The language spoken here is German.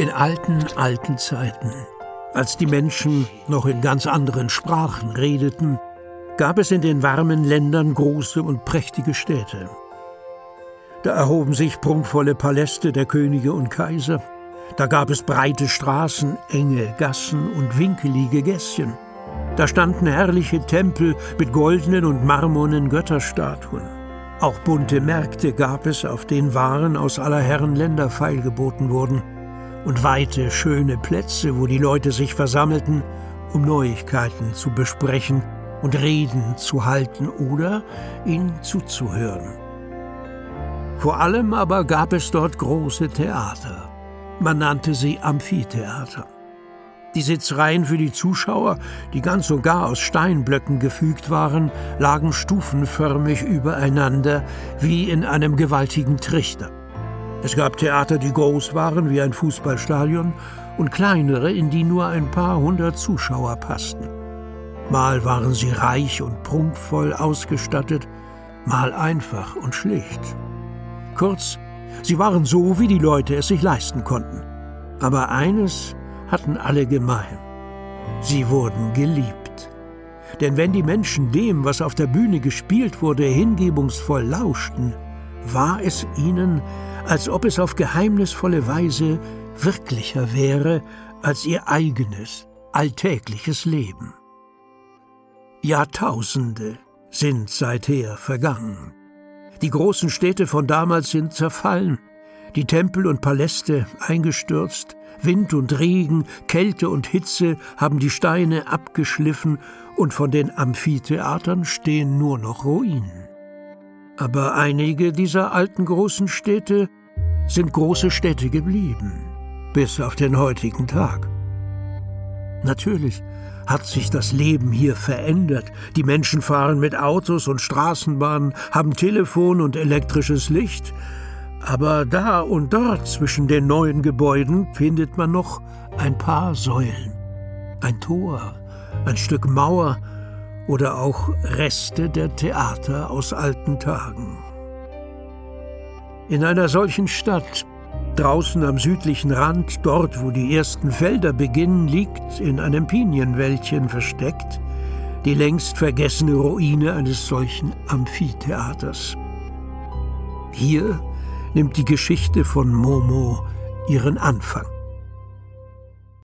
In alten Zeiten, als die Menschen noch in ganz anderen Sprachen redeten, gab es in den warmen Ländern große und prächtige Städte. Da erhoben sich prunkvolle Paläste der Könige und Kaiser. Da gab es breite Straßen, enge Gassen und winkelige Gässchen. Da standen herrliche Tempel mit goldenen und marmornen Götterstatuen. Auch bunte Märkte gab es, auf denen Waren aus aller Herren Länder feilgeboten wurden. Und weite, schöne Plätze, wo die Leute sich versammelten, um Neuigkeiten zu besprechen und Reden zu halten oder ihnen zuzuhören. Vor allem aber gab es dort große Theater. Man nannte sie Amphitheater. Die Sitzreihen für die Zuschauer, die ganz und gar aus Steinblöcken gefügt waren, lagen stufenförmig übereinander wie in einem gewaltigen Trichter. Es gab Theater, die groß waren wie ein Fußballstadion und kleinere, in die nur ein paar hundert Zuschauer passten. Mal waren sie reich und prunkvoll ausgestattet, mal einfach und schlicht. Kurz, sie waren so, wie die Leute es sich leisten konnten. Aber eines hatten alle gemein: sie wurden geliebt. Denn wenn die Menschen dem, was auf der Bühne gespielt wurde, hingebungsvoll lauschten, war es ihnen, als ob es auf geheimnisvolle Weise wirklicher wäre als ihr eigenes, alltägliches Leben. Jahrtausende sind seither vergangen. Die großen Städte von damals sind zerfallen, die Tempel und Paläste eingestürzt, Wind und Regen, Kälte und Hitze haben die Steine abgeschliffen und von den Amphitheatern stehen nur noch Ruinen. Aber einige dieser alten großen Städte sind große Städte geblieben, bis auf den heutigen Tag. Natürlich hat sich das Leben hier verändert. Die Menschen fahren mit Autos und Straßenbahnen, haben Telefon und elektrisches Licht. Aber da und dort zwischen den neuen Gebäuden findet man noch ein paar Säulen, ein Tor, ein Stück Mauer oder auch Reste der Theater aus alten Tagen. In einer solchen Stadt, draußen am südlichen Rand, dort wo die ersten Felder beginnen, liegt in einem Pinienwäldchen versteckt die längst vergessene Ruine eines solchen Amphitheaters. Hier nimmt die Geschichte von Momo ihren Anfang.